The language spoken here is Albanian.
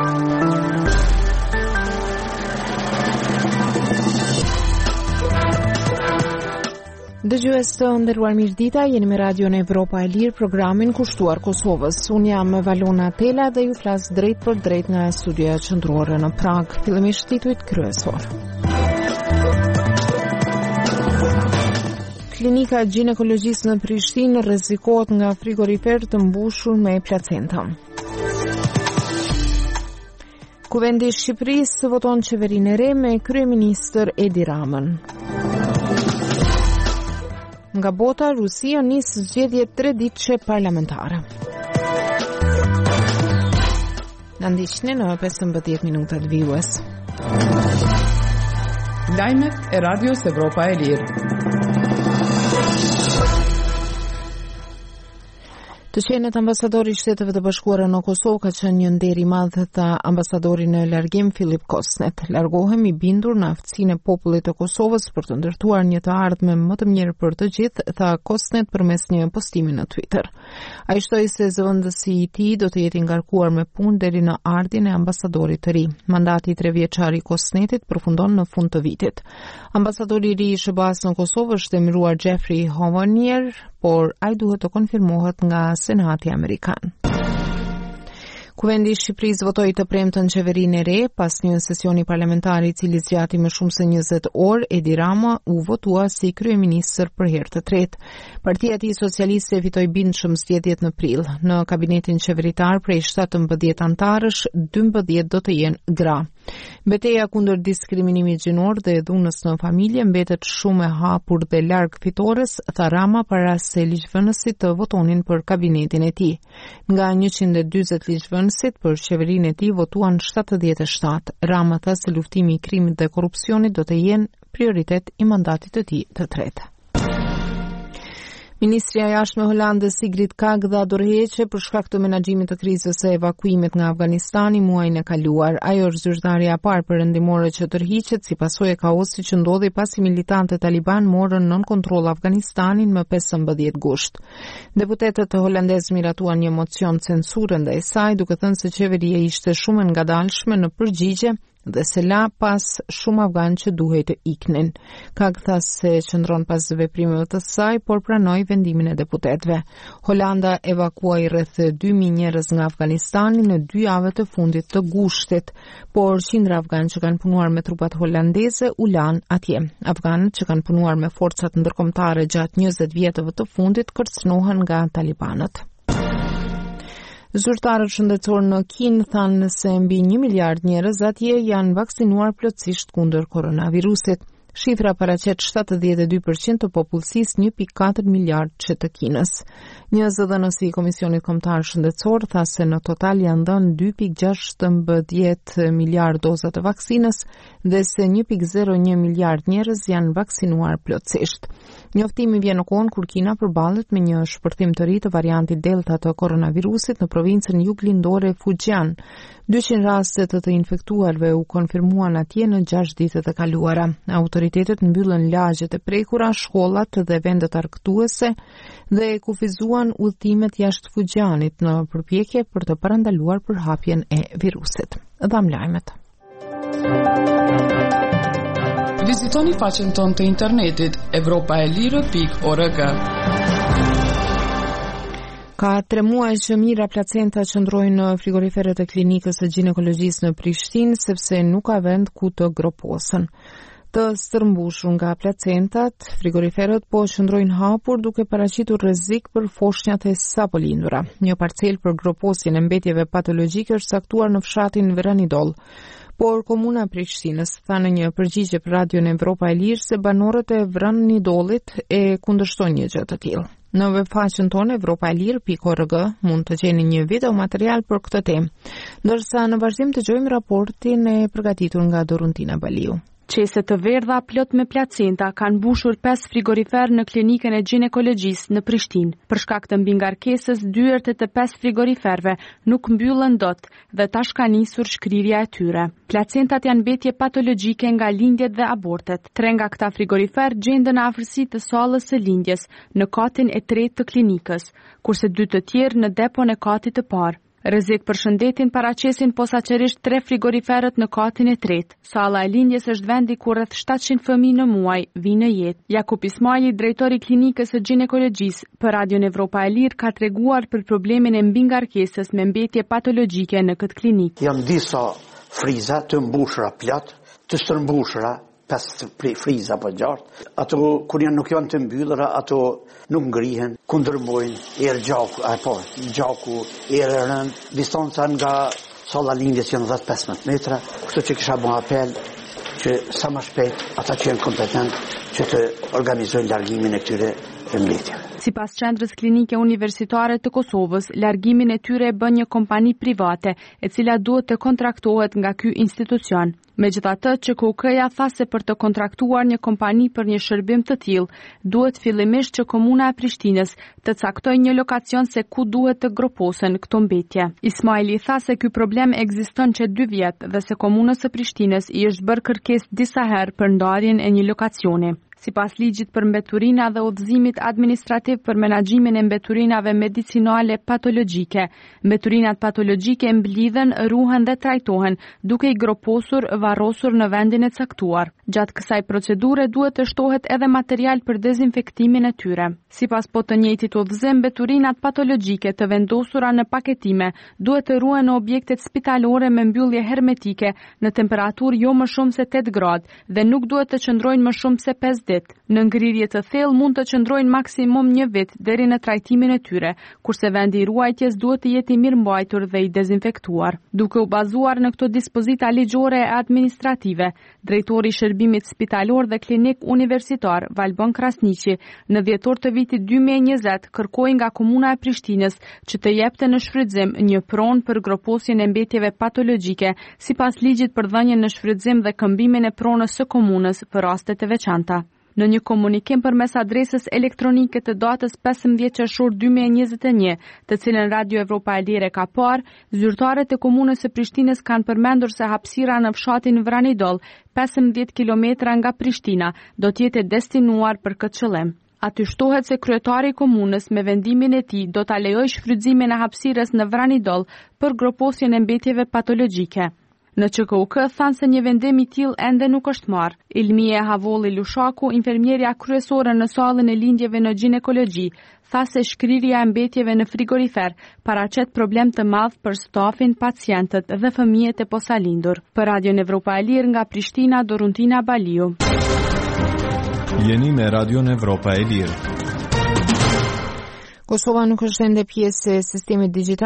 Dëgjues të nderuar, mirëdita, jeni me Radion Evropa e Lirë, programin kushtuar Kosovës. Unë jam Valona Tela dhe ju flas drejt për drejt nga studioja qendrore në Prag. Fillimisht titujt kryesor. Klinika ginekologjisë në Prishtinë rrezikohet nga frigorifer të mbushur me placenta. Kuvendi i Shqipërisë voton qeverinë e re me kryeministër Edi Ramën. Nga bota, Rusia nis zgjedhje 3 ditëshe parlamentare. Në ndiqni në 15 minutat vijues. Lajmet e Radios Evropa e Lirë. Të qenet ambasadori i Shteteve të Bashkuara në Kosovë ka qenë një nder i madh të ambasadorit në largim Filip Kosnet. Largohem i bindur në aftësinë e popullit të Kosovës për të ndërtuar një të ardhme më të mirë për të gjithë, tha Kosnet përmes një postimi në Twitter. Ai shtoi se zëvendësi i tij do të jetë i ngarkuar me punë deri në ardhjen e ambasadorit të ri. Mandati 3 vjeçar i Kosnetit përfundon në fund të vitit. Ambasadori i ri i SBA-s në Kosovë është emëruar Jeffrey Hovanier, por ai duhet të konfirmohet nga Senati Amerikan. Kuvendi i Shqipërisë votoi të premtën qeverinë e re pas një sesioni parlamentari i cili zgjati më shumë se 20 orë. Edi Rama u votua si kryeministër për herë të tretë. Partia e tij socialiste fitoi bindshëm zgjedhjet në prill. Në kabinetin qeveritar prej 17 antarësh, 12 do të jenë gra. Betejë kundër diskriminimit gjinor dhe dhunës në familje mbetet shumë e hapur dhe larg fitores, tha Rama para se ligjvënësit të votonin për kabinetin e tij. Nga 140 ligjvënësit për qeverinë e tij votuan 77. Rama tha se luftimi i krimit dhe korrupsionit do të jenë prioritet i mandatit të tij të tretë. Ministria e Jashtme e Holandës Sigrid Kaag dha dorëheqje për shkak të menaxhimit të krizës së evakuimit nga Afganistani muajin e kaluar. Ajo është zyrtarja e parë perëndimore që tërhiqet si pasojë e kaosit që ndodhi pasi militantët taliban morën nën kontroll Afganistanin më 15 gusht. Deputetët holandezë miratuan një mocion censure ndaj saj, duke thënë se qeveria ishte shumë e ngadalshme në përgjigje dhe se la pas shumë afgan që duhej të iknin. Kaag tha se qëndron pas veprimeve të saj, por pranoi vendimin e deputetëve. Holanda evakuoi rreth 2000 njerëz nga Afganistani në 2 javët të fundit të gushtit, por qindra afgan që kanë punuar me trupat holandeze u lanë atje. Afganët që kanë punuar me forcat ndërkombëtare gjatë 20 vjetëve të fundit kërcënohen nga talibanët. Zyrtarët shëndetësor në Kinë thanë se mbi 1 miliard njerëz atje janë vaksinuar plotësisht kundër koronavirusit. Shifra paraqet 72% të popullsisë 1.4 miliard që të Kinës. Një zëdhënës i Komisionit Kombëtar Shëndetësor tha se në total janë dhënë 2.16 miliard doza të vaksinës dhe se 1.01 miliard njerëz janë vaksinuar plotësisht. Njoftimi vjen në kohën kur Kina përballet me një shpërthim të ri të variantit Delta të koronavirusit në provincën juglindore Fujian. 200 raste të infektuarve u konfirmuan atje në 6 ditët e kaluara. Autoritetet mbyllën lagjet e prekura, shkollat dhe vendet argëtuese dhe kufizuan udhëtimet jashtë Fujianit në përpjekje për të parandaluar përhapjen e virusit. Dham lajmet. Vizitoni faqen tonë të internetit evropaelire.org. Ka 3 muaj që mira placenta qëndrojnë në frigoriferet e klinikës së ginekologjisë në Prishtinë sepse nuk ka vend ku të groposen. Të stërmbushur nga placentat, frigoriferet po qëndrojnë hapur duke paraqitur rrezik për foshnjat e sapo lindura. Një parcel për groposjen e mbetjeve patologjike është caktuar në fshatin Veranidol. Por Komuna e Prishtinës tha në një përgjigje për Radion Evropa e Lirë se banorët e Veranidollit e kundërshtojnë një gjë të tillë. Në webfaqen tonë evropaelir.org mund të gjeni një video material për këtë temë, ndërsa në vazhdim dëgjojmë raportin e përgatitur nga Doruntina Baliu. Qese të verdha plot me placenta kanë mbushur 5 frigorifer në klinikën e ginekologjisë në Prishtinë. Për shkak të mbingarkesës, dyert e të 5 frigoriferve nuk mbyllen dot dhe tash ka nisur shkrirja e tyre. Placentat janë mbetje patologjike nga lindjet dhe abortet. 3 nga këta frigorifer gjenden në afërsi të sallës së lindjes, në katin e 3 të klinikës, kurse 2 të tjerë në depon e katit të parë. Rrezik për shëndetin paraqesin posaçërisht 3 frigoriferët në katin e tretë. Salla e lindjes është vendi ku rreth 700 fëmijë në muaj vinë në jetë. Jakub Ismaili, drejtori i klinikës së ginekologjisë për Radion Evropa e Lirë, ka treguar për problemin e mbingarkesës me mbetje patologjike në këtë klinikë. Janë disa friza të mbushura plot, të stërmbushura, 5 friza po gjatë. Ato kur nuk janë të mbyllura, ato nuk ngrihen, ku ndërmojnë gjaku, erën, distanca nga salla lindjes janë 10-15 metra, kështu që kisha bën apel që sa më shpejt ata që janë kompetent që të organizojnë largimin e këtyre mbetjeve. Sipas Qendrës Klinike Universitare të Kosovës, largimin e tyre e bën një kompani private, e cila duhet të kontraktohet nga ky institucion. Megjithatë, QKK-ja tha se për të kontraktuar një kompani për një shërbim të tillë, duhet fillimisht që Komuna e Prishtinës të caktojë një lokacion se ku duhet të groposen këto mbetje. Ismaili tha se ky problem ekziston që 2 vjet dhe se Komunës së Prishtinës i është bërë kërkesë disa herë për ndarjen e një lokacioni. Sipas ligjit për mbeturina dhe udhëzimit administrativ për menaxhimin e mbeturinave medicinale patologjike, mbeturinat patologjike mblidhen, ruhen dhe trajtohen duke i groposur, varrosur në vendin e caktuar. Gjatë kësaj procedure duhet të shtohet edhe material për dezinfektimin e tyre. Sipas po të njëjtit udhëzim, mbeturinat patologjike të vendosura në paketime duhet të ruhen në objektet spitalore me mbyllje hermetike në temperaturë jo më shumë se 8 gradë dhe nuk duhet të qëndrojnë më shumë se 5 ditë. Në ngrirje të thellë mund të qëndrojnë maksimum 1 vit deri në trajtimin e tyre, kurse vendi i ruajtjes duhet të jetë i mirëmbajtur dhe i dezinfektuar. Duke u bazuar në këto dispozita ligjore e administrative, drejtori i shërbimit spitalor dhe klinik universitar Valbon Krasniqi në dhjetor të vitit 2020 kërkoi nga Komuna e Prishtinës që të jepte në shfrytëzim një pronë për groposjen e mbetjeve patologjike, sipas ligjit për dhënien në shfrytëzim dhe këmbimin e pronës së komunës për raste të veçanta. Në një komunikim përmes adresës elektronike të datës 15 qershor 2021, të cilën Radio Evropa e Lirë ka parë, zyrtarët e Komunës së Prishtinës kanë përmendur se hapësira në fshatin Vranidol, 15 kilometra nga Prishtina, do të jetë destinuar për këtë qëllim. Aty shtohet se kryetari i komunës me vendimin e tij do ta lejojë shfrytëzimin e hapësirës në Vranidol për groposjen e mbetjeve patologjike. Në QKK thanë se një vendim i tillë ende nuk është marrë. Ilmie Havolli Lushaku, infermierja kryesore në sallën e lindjeve në ginekologji, tha se shkrirja e mbetjeve në frigorifer paraqet problem të madh për stafin, pacientët dhe fëmijët e posalindur. Për Radion Evropa e Lirë nga Prishtina, Doruntina Baliu. Jeni me Radion Evropa e Lirë. Kosova nuk është ende pjesë e sistemit digjital